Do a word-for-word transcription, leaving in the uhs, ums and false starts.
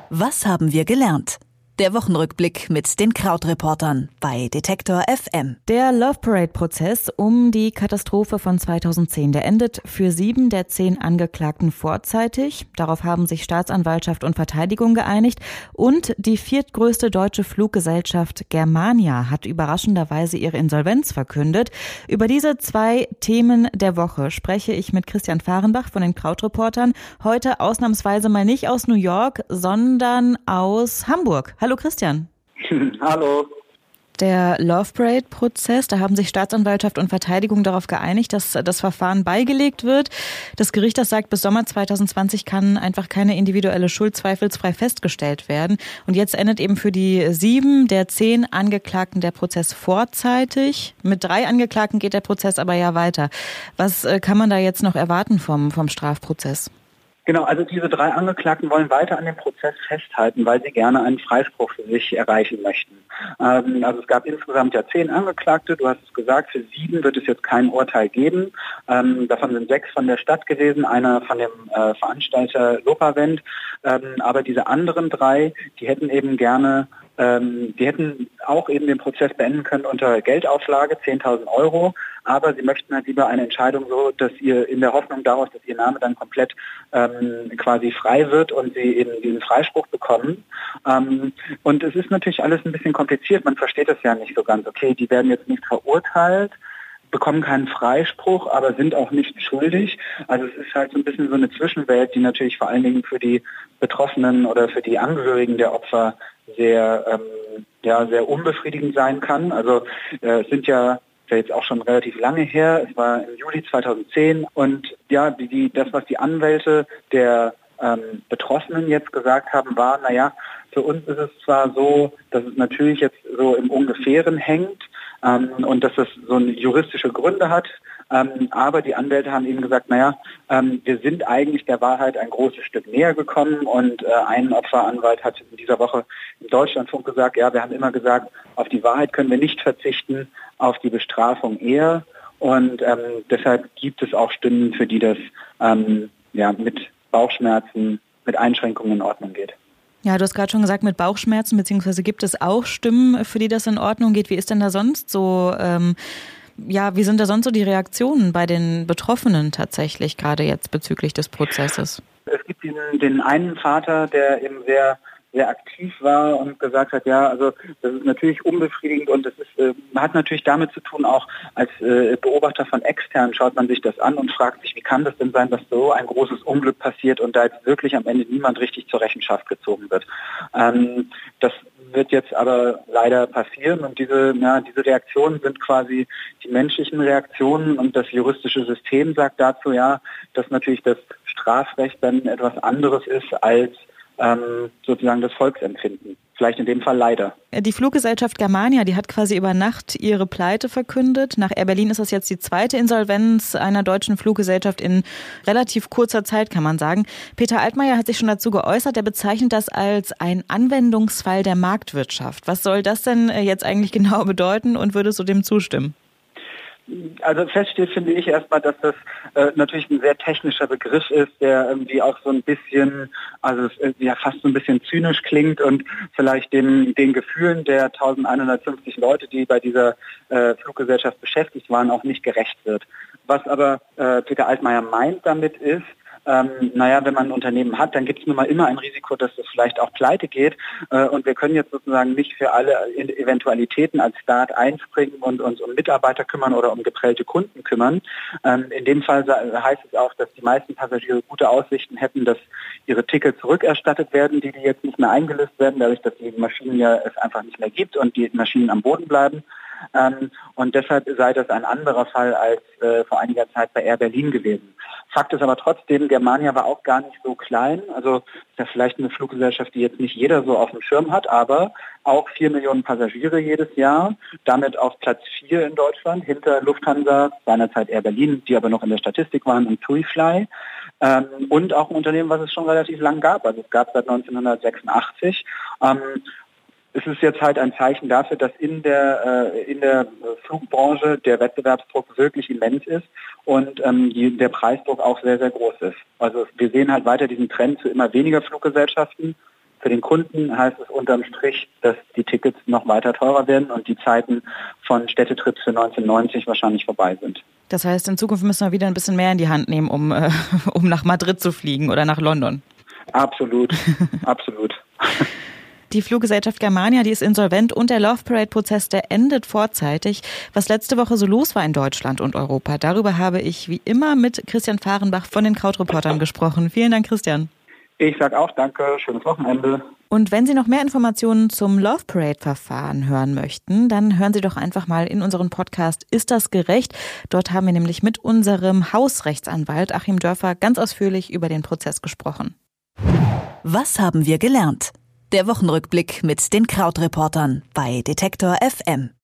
Was haben wir gelernt? Der Wochenrückblick mit den Krautreportern bei Detektor F M. Der Love Parade-Prozess um die Katastrophe von zweitausendzehn, der endet für sieben der zehn Angeklagten vorzeitig. Darauf haben sich Staatsanwaltschaft und Verteidigung geeinigt. Und die viertgrößte deutsche Fluggesellschaft Germania hat überraschenderweise ihre Insolvenz verkündet. Über diese zwei Themen der Woche spreche ich mit Christian Fahrenbach von den Krautreportern. Heute ausnahmsweise mal nicht aus New York, sondern aus Hamburg. Hallo Christian. Hallo. Der Love Parade-Prozess, da haben sich Staatsanwaltschaft und Verteidigung darauf geeinigt, dass das Verfahren beigelegt wird. Das Gericht, das sagt, bis Sommer zweitausendzwanzig kann einfach keine individuelle Schuld zweifelsfrei festgestellt werden. Und jetzt endet eben für die sieben der zehn Angeklagten der Prozess vorzeitig. Mit drei Angeklagten geht der Prozess aber ja weiter. Was kann man da jetzt noch erwarten vom, vom Strafprozess? Genau, also diese drei Angeklagten wollen weiter an dem Prozess festhalten, weil sie gerne einen Freispruch für sich erreichen möchten. Ähm, also es gab insgesamt ja zehn Angeklagte, du hast es gesagt, für sieben wird es jetzt kein Urteil geben. Ähm, davon sind sechs von der Stadt gewesen, einer von dem äh, Veranstalter Lopavent. Ähm, aber diese anderen drei, die hätten eben gerne Ähm, die hätten auch eben den Prozess beenden können unter Geldauflage, zehntausend Euro, aber sie möchten halt lieber eine Entscheidung so, dass ihr in der Hoffnung daraus, dass ihr Name dann komplett ähm, quasi frei wird und sie eben diesen Freispruch bekommen. Ähm, und es ist natürlich alles ein bisschen kompliziert, man versteht das ja nicht so ganz. Okay, die werden jetzt nicht verurteilt, bekommen keinen Freispruch, aber sind auch nicht schuldig. Also es ist halt so ein bisschen so eine Zwischenwelt, die natürlich vor allen Dingen für die Betroffenen oder für die Angehörigen der Opfer sehr, ähm, ja, sehr unbefriedigend sein kann. Also äh, es sind ja ja jetzt auch schon relativ lange her, es war im Juli zweitausendzehn und ja, die, die, das, was die Anwälte der ähm, Betroffenen jetzt gesagt haben, war, naja, für uns ist es zwar so, dass es natürlich jetzt so im Ungefähren hängt ähm, und dass es so eine juristische Gründe hat, ähm, aber die Anwälte haben eben gesagt, naja, ähm, wir sind eigentlich der Wahrheit ein großes Stück näher gekommen und äh, ein Opferanwalt hat in dieser Woche im Deutschlandfunk gesagt, ja, wir haben immer gesagt, auf die Wahrheit können wir nicht verzichten, auf die Bestrafung eher und ähm, deshalb gibt es auch Stimmen, für die das ähm, ja, mit Bauchschmerzen, mit Einschränkungen in Ordnung geht. Ja, du hast gerade schon gesagt, mit Bauchschmerzen, beziehungsweise gibt es auch Stimmen, für die das in Ordnung geht. Wie ist denn da sonst so, ähm, ja, wie sind da sonst so die Reaktionen bei den Betroffenen tatsächlich, gerade jetzt bezüglich des Prozesses? Es gibt den, den einen Vater, der eben sehr sehr aktiv war und gesagt hat, ja, also das ist natürlich unbefriedigend und das ist, äh, hat natürlich damit zu tun, auch als äh, Beobachter von extern schaut man sich das an und fragt sich, wie kann das denn sein, dass so ein großes Unglück passiert und da jetzt wirklich am Ende niemand richtig zur Rechenschaft gezogen wird. Ähm, das wird jetzt aber leider passieren und diese, ja, diese Reaktionen sind quasi die menschlichen Reaktionen und das juristische System sagt dazu, ja, dass natürlich das Strafrecht dann etwas anderes ist als Ähm, sozusagen das Volksempfinden. Vielleicht in dem Fall leider. Die Fluggesellschaft Germania, die hat quasi über Nacht ihre Pleite verkündet. Nach Air Berlin ist das jetzt die zweite Insolvenz einer deutschen Fluggesellschaft in relativ kurzer Zeit, kann man sagen. Peter Altmaier hat sich schon dazu geäußert. Er bezeichnet das als ein Anwendungsfall der Marktwirtschaft. Was soll das denn jetzt eigentlich genau bedeuten und würdest du dem zustimmen? Also fest steht, finde ich erstmal, dass das äh, natürlich ein sehr technischer Begriff ist, der irgendwie auch so ein bisschen, also es, ja fast so ein bisschen zynisch klingt und vielleicht den, den Gefühlen der eintausendeinhundertfünfzig Leute, die bei dieser äh, Fluggesellschaft beschäftigt waren, auch nicht gerecht wird. Was aber äh, Peter Altmaier meint damit ist, Ähm, naja, wenn man ein Unternehmen hat, dann gibt es nun mal immer ein Risiko, dass es vielleicht auch pleite geht. Äh, und wir können jetzt sozusagen nicht für alle Eventualitäten als Staat einspringen und uns um Mitarbeiter kümmern oder um geprellte Kunden kümmern. Ähm, in dem Fall heißt es auch, dass die meisten Passagiere gute Aussichten hätten, dass ihre Tickets zurückerstattet werden, die, die jetzt nicht mehr eingelöst werden, dadurch, dass die Maschinen ja es einfach nicht mehr gibt und die Maschinen am Boden bleiben. Ähm, und deshalb sei das ein anderer Fall als äh, vor einiger Zeit bei Air Berlin gewesen. Fakt ist aber trotzdem, Germania war auch gar nicht so klein. Also ist ja vielleicht eine Fluggesellschaft, die jetzt nicht jeder so auf dem Schirm hat, aber auch vier Millionen Passagiere jedes Jahr, damit auf Platz vier in Deutschland, hinter Lufthansa, seinerzeit Air Berlin, die aber noch in der Statistik waren, und TuiFly. Ähm, und auch ein Unternehmen, was es schon relativ lang gab. Also es gab seit neunzehnhundertsechsundachtzig. Ähm, Es ist jetzt halt ein Zeichen dafür, dass in der, äh, in der Flugbranche der Wettbewerbsdruck wirklich immens ist und ähm, die, der Preisdruck auch sehr, sehr groß ist. Also wir sehen halt weiter diesen Trend zu immer weniger Fluggesellschaften Für den Kunden heißt es unterm Strich, dass die Tickets noch weiter teurer werden und die Zeiten von Städtetrips für neunzehnhundertneunzig wahrscheinlich vorbei sind. Das heißt, in Zukunft müssen wir wieder ein bisschen mehr in die Hand nehmen, um, äh, um nach Madrid zu fliegen oder nach London. Absolut, absolut. Die Fluggesellschaft Germania, die ist insolvent und der Love Parade-Prozess, der endet vorzeitig. Was letzte Woche so los war in Deutschland und Europa, darüber habe ich wie immer mit Christian Fahrenbach von den Krautreportern gesprochen. Vielen Dank, Christian. Ich sage auch danke, schönes Wochenende. Und wenn Sie noch mehr Informationen zum Love Parade-Verfahren hören möchten, dann hören Sie doch einfach mal in unseren Podcast Ist das gerecht? Dort haben wir nämlich mit unserem Hausrechtsanwalt Achim Dörfer ganz ausführlich über den Prozess gesprochen. Was haben wir gelernt? Der Wochenrückblick mit den Krautreportern bei Detektor F M.